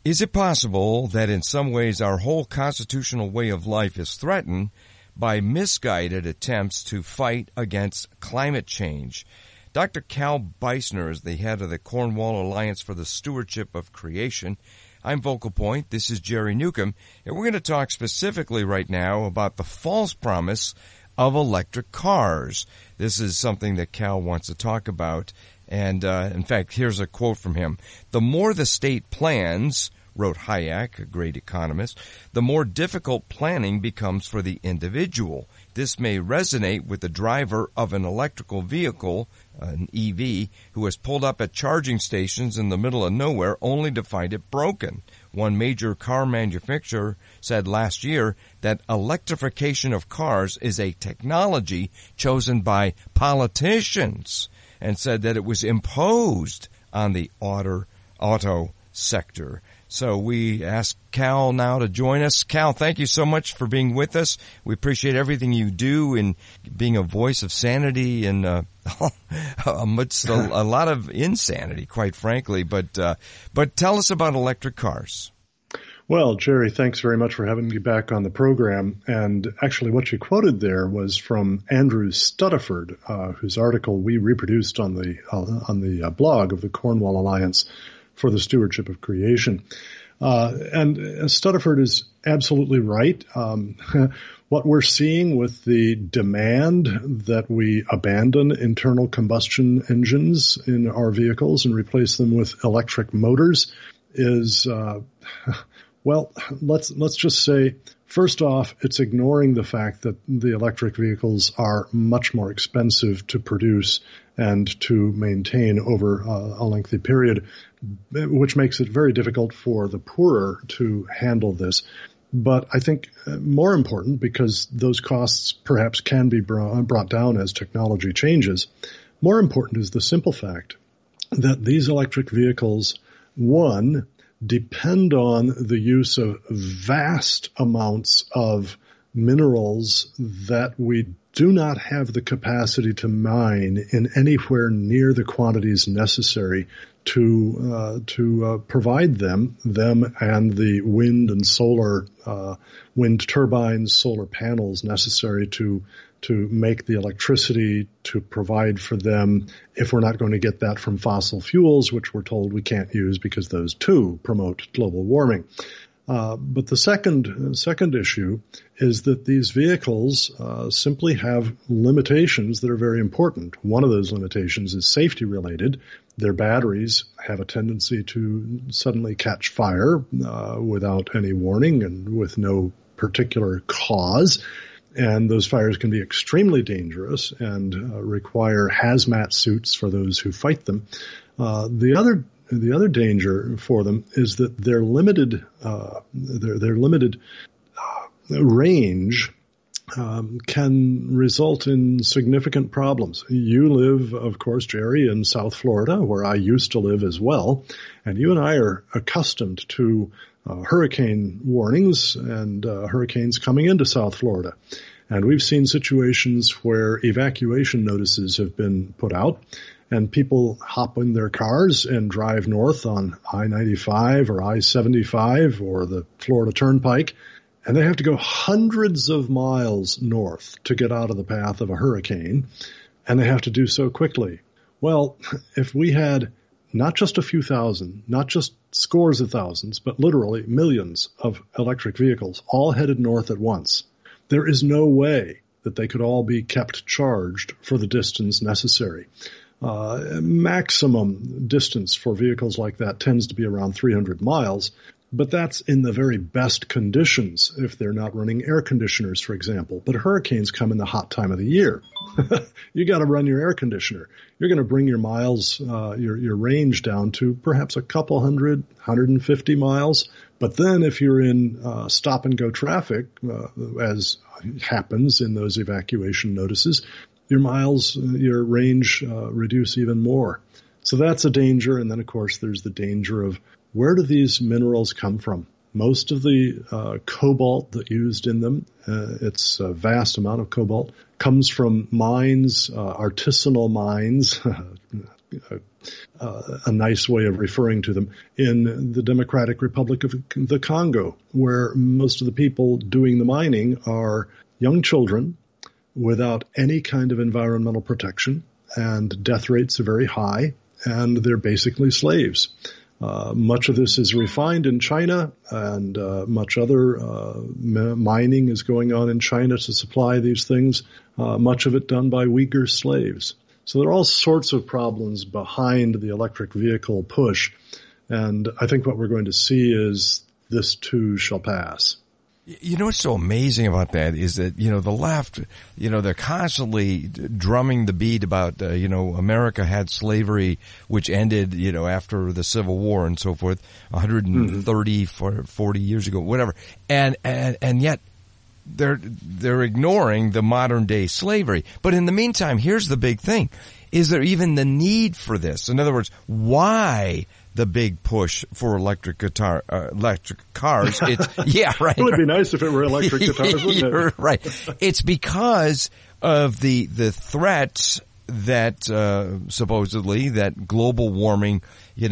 Is it possible that in some ways our whole constitutional way of life is threatened by misguided attempts to fight against climate change? Dr. Cal Beisner is the head of the Cornwall Alliance for the Stewardship of Creation. I'm Vocal Point. This is Jerry Newcomb, and we're going to talk specifically right now about the false promise of electric cars. This is something that Cal wants to talk about. And, in fact, here's a quote from him. "The more the state plans," wrote Hayek, a great economist, "the more difficult planning becomes for the individual. This may resonate with the driver of an electrical vehicle, an EV, who has pulled up at charging stations in the middle of nowhere only to find it broken. One major car manufacturer said last year that electrification of cars is a technology chosen by politicians, and said that it was imposed on the auto sector." So we ask Cal now to join us. Cal, thank you so much for being with us. We appreciate everything you do in being a voice of sanity and amidst a lot of insanity, quite frankly. But tell us about electric cars. Well, Jerry, thanks very much for having me back on the program. And actually what you quoted there was from Andrew Stuttaford, whose article we reproduced on the blog of the Cornwall Alliance for the Stewardship of Creation. And Stuttaford is absolutely right. What we're seeing with the demand that we abandon internal combustion engines in our vehicles and replace them with electric motors is, well, let's just say, first off, it's ignoring the fact that the electric vehicles are much more expensive to produce and to maintain over a lengthy period, which makes it very difficult for the poorer to handle this. But I think more important, because those costs perhaps can be brought down as technology changes, more important is the simple fact that these electric vehicles, one, depend on the use of vast amounts of minerals that we do not have the capacity to mine in anywhere near the quantities necessary to provide them and the wind and solar wind turbines, solar panels necessary to make the electricity to provide for them, if we're not going to get that from fossil fuels, which we're told we can't use because those too promote global warming. But the second issue is that these vehicles simply have limitations that are very important. One of those limitations is safety related. Their batteries have a tendency to suddenly catch fire without any warning and with no particular cause. And those fires can be extremely dangerous and require hazmat suits for those who fight them. The other danger for them is that their limited range can result in significant problems. You live, of course, Jerry, in South Florida, where I used to live as well, and you and I are accustomed to hurricane warnings and hurricanes coming into South Florida. And we've seen situations where evacuation notices have been put out, and people hop in their cars and drive north on I-95 or I-75 or the Florida Turnpike, and they have to go hundreds of miles north to get out of the path of a hurricane, and they have to do so quickly. Well, if we had not just a few thousand, not just scores of thousands, but literally millions of electric vehicles all headed north at once, there is no way that they could all be kept charged for the distance necessary. Maximum distance for vehicles like that tends to be around 300 miles, but that's in the very best conditions if they're not running air conditioners, for example. But hurricanes come in the hot time of the year. You got to run your air conditioner. You're going to bring your miles, your range down to perhaps a couple 150 miles. But then if you're in stop and go traffic, as happens in those evacuation notices, your miles, your range reduce even more. So that's a danger. And then, of course, there's the danger of where do these minerals come from? Most of the cobalt that used in them, it's a vast amount of cobalt, comes from mines, artisanal mines, a nice way of referring to them, in the Democratic Republic of the Congo, where most of the people doing the mining are young children without any kind of environmental protection, and death rates are very high, and they're basically slaves. Much of this is refined in China, and much other mining is going on in China to supply these things, much of it done by Uyghur slaves. So there are all sorts of problems behind the electric vehicle push, and I think what we're going to see is this too shall pass. You know what's so amazing about that is that, the left, they're constantly drumming the beat about, America had slavery, which ended, after the Civil War and so forth, 130, 40 years ago, whatever. And yet they're ignoring the modern day slavery. But in the meantime, here's the big thing. Is there even the need for this? In other words, why the big push for electric cars? It's, yeah, right. It would be nice if it were electric guitars, wouldn't it? Right. It's because of the threats that, supposedly that global warming,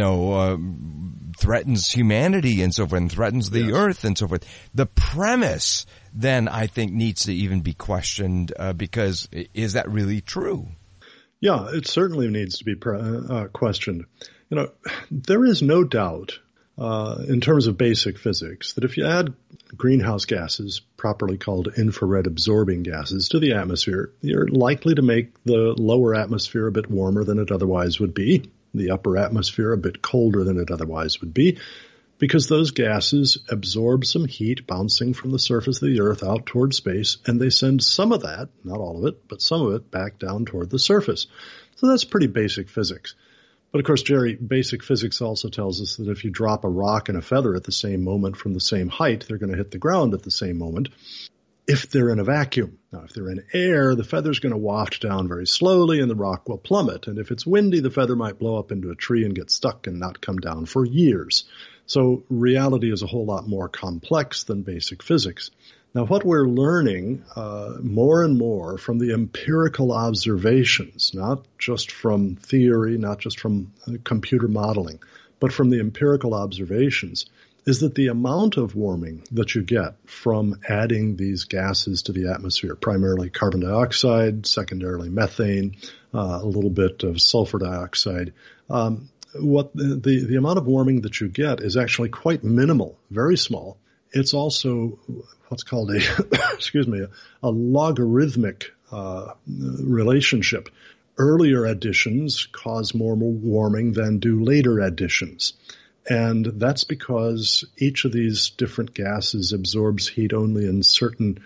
threatens humanity and so forth, and threatens the earth and so forth. The premise then, I think, needs to even be questioned, because is that really true? Yeah, it certainly needs to be questioned. There is no doubt, in terms of basic physics, that if you add greenhouse gases, properly called infrared absorbing gases, to the atmosphere, you're likely to make the lower atmosphere a bit warmer than it otherwise would be, the upper atmosphere a bit colder than it otherwise would be, because those gases absorb some heat bouncing from the surface of the Earth out toward space, and they send some of that, not all of it, but some of it back down toward the surface. So that's pretty basic physics. But of course, Jerry, basic physics also tells us that if you drop a rock and a feather at the same moment from the same height, they're going to hit the ground at the same moment if they're in a vacuum. Now, if they're in air, the feather's going to waft down very slowly and the rock will plummet. And if it's windy, the feather might blow up into a tree and get stuck and not come down for years. So reality is a whole lot more complex than basic physics. Now, what we're learning more and more from the empirical observations, not just from theory, not just from computer modeling, but from the empirical observations, is that the amount of warming that you get from adding these gases to the atmosphere, primarily carbon dioxide, secondarily methane, a little bit of sulfur dioxide, what the amount of warming that you get is actually quite minimal, very small. It's also what's called a logarithmic relationship. Earlier additions cause more warming than do later additions. And that's because each of these different gases absorbs heat only in certain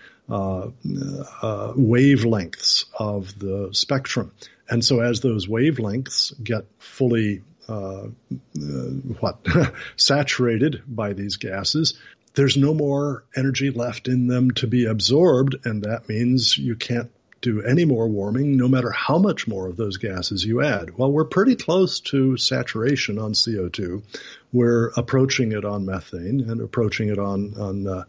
wavelengths of the spectrum. And so as those wavelengths get fully saturated by these gases, there's no more energy left in them to be absorbed, and that means you can't do any more warming, no matter how much more of those gases you add. Well, we're pretty close to saturation on CO2. We're approaching it on methane and approaching it on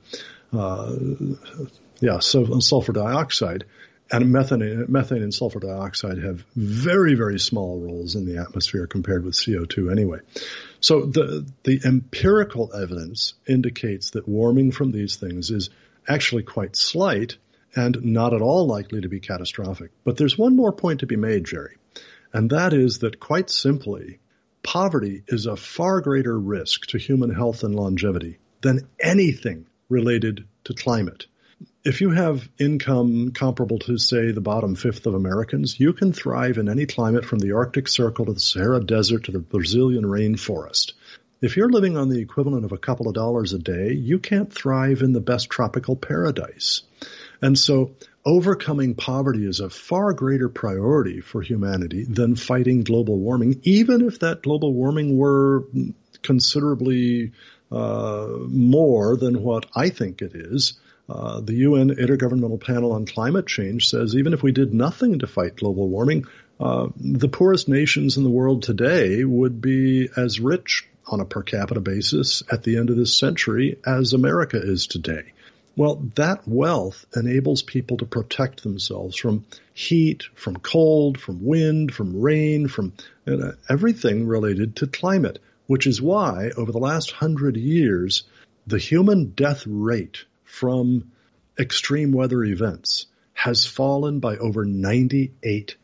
sulfur dioxide. And methane and sulfur dioxide have very, very small roles in the atmosphere compared with CO2 anyway. So the empirical evidence indicates that warming from these things is actually quite slight and not at all likely to be catastrophic. But there's one more point to be made, Jerry, and that is that quite simply, poverty is a far greater risk to human health and longevity than anything related to climate. If you have income comparable to, say, the bottom fifth of Americans, you can thrive in any climate from the Arctic Circle to the Sahara Desert to the Brazilian rainforest. If you're living on the equivalent of a couple of dollars a day, you can't thrive in the best tropical paradise. And so overcoming poverty is a far greater priority for humanity than fighting global warming, even if that global warming were considerably more than what I think it is. The UN Intergovernmental Panel on Climate Change says even if we did nothing to fight global warming, the poorest nations in the world today would be as rich on a per capita basis at the end of this century as America is today. Well, that wealth enables people to protect themselves from heat, from cold, from wind, from rain, from everything related to climate, which is why over the last 100 years, the human death rate from extreme weather events has fallen by over 98%.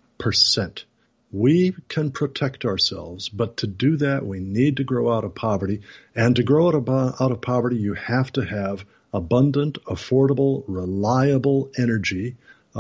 We can protect ourselves, but to do that, we need to grow out of poverty. And to grow out of poverty, you have to have abundant, affordable, reliable energy,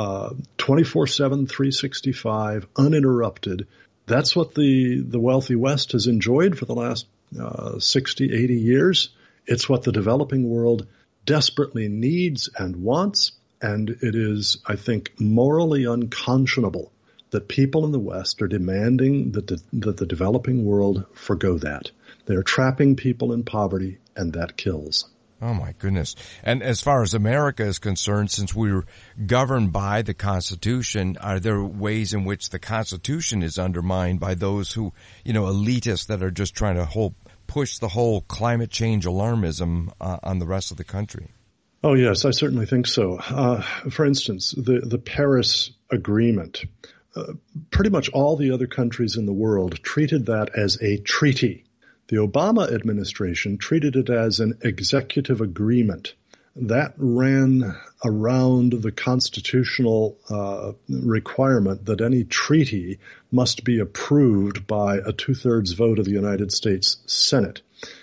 24/7, 365, uninterrupted. That's what the wealthy West has enjoyed for the last 60, 80 years. It's what the developing world desperately needs and wants, and it is, I think, morally unconscionable that people in the West are demanding that the developing world forgo that. They're trapping people in poverty, and that kills. Oh, my goodness. And as far as America is concerned, since we're governed by the Constitution, are there ways in which the Constitution is undermined by those who, elitists that are just trying to push the whole climate change alarmism on the rest of the country? Oh, yes, I certainly think so. For instance, the Paris Agreement, pretty much all the other countries in the world treated that as a treaty. The Obama administration treated it as an executive agreement. That ran around the constitutional requirement that any treaty must be approved by a 2/3 vote of the United States Senate.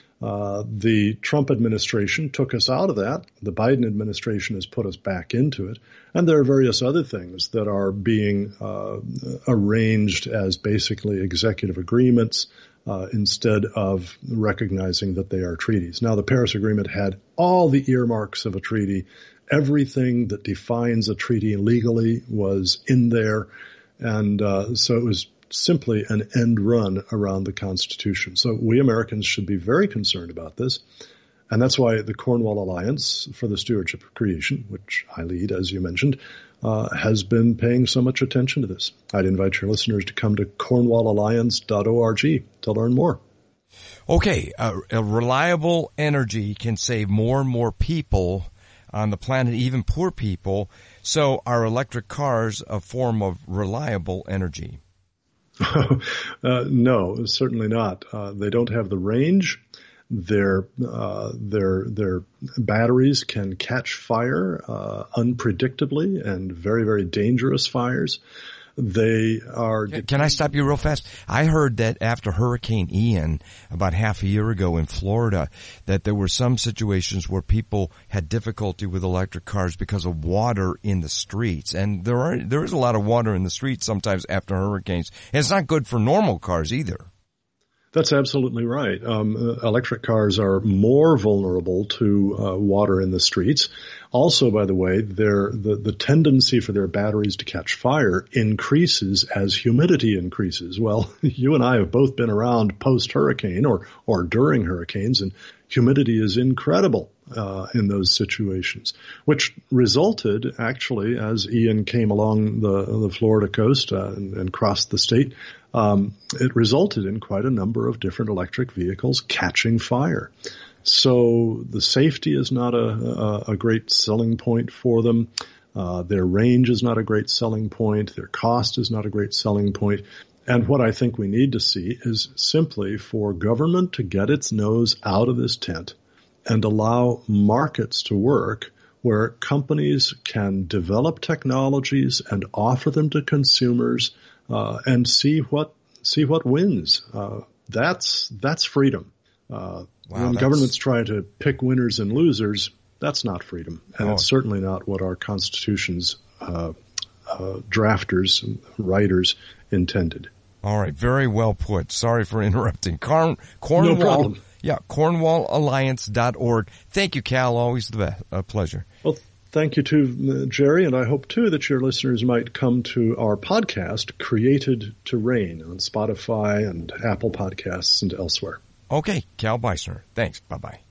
The Trump administration took us out of that. The Biden administration has put us back into it. And there are various other things that are being arranged as basically executive agreements instead of recognizing that they are treaties. Now, the Paris Agreement had all the earmarks of a treaty. Everything that defines a treaty legally was in there. And so it was simply an end run around the Constitution. So we Americans should be very concerned about this. And that's why the Cornwall Alliance for the Stewardship of Creation, which I lead, as you mentioned, has been paying so much attention to this. I'd invite your listeners to come to cornwallalliance.org to learn more. Okay, a reliable energy can save more and more people on the planet, even poor people. So are electric cars a form of reliable energy? No, certainly not. They don't have the range. Their batteries can catch fire unpredictably and very, very dangerous fires. They are. Can I stop you real fast? I heard that after Hurricane Ian about half a year ago in Florida, that there were some situations where people had difficulty with electric cars because of water in the streets. And there is a lot of water in the streets sometimes after hurricanes. And it's not good for normal cars either. That's absolutely right. Electric cars are more vulnerable to water in the streets. Also, by the way, the tendency for their batteries to catch fire increases as humidity increases. Well, you and I have both been around post-hurricane or during hurricanes, and humidity is incredible in those situations, which resulted, actually, as Ian came along the Florida coast and crossed the state, it resulted in quite a number of different electric vehicles catching fire. So the safety is not a great selling point for them. Their range is not a great selling point. Their cost is not a great selling point. And what I think we need to see is simply for government to get its nose out of this tent and allow markets to work where companies can develop technologies and offer them to consumers and see what wins. That's freedom. When governments try to pick winners and losers, that's not freedom. And it's certainly not what our Constitution's drafters and writers intended. All right. Very well put. Sorry for interrupting. Cornwall. No problem. Yeah, cornwallalliance.org. Thank you, Cal. Always a pleasure. Well, thank you too, Jerry, and I hope too that your listeners might come to our podcast, Created to Reign, on Spotify and Apple Podcasts and elsewhere. Okay, Cal Beisner. Thanks. Bye-bye.